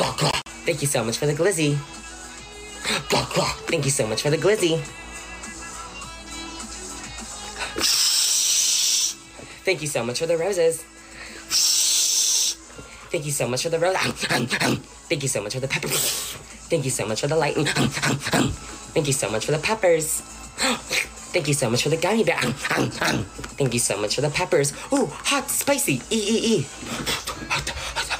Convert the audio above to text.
Thank you so much for the glizzy. Thank you so much for the glizzy. Thank you so much for the roses. Thank you so much for the rose. Thank you so much for the peppers. Thank you so much for the light. Thank you so much for the peppers. Thank you so much for the gummy bear. Thank you so much for the peppers. Ooh, hot, spicy.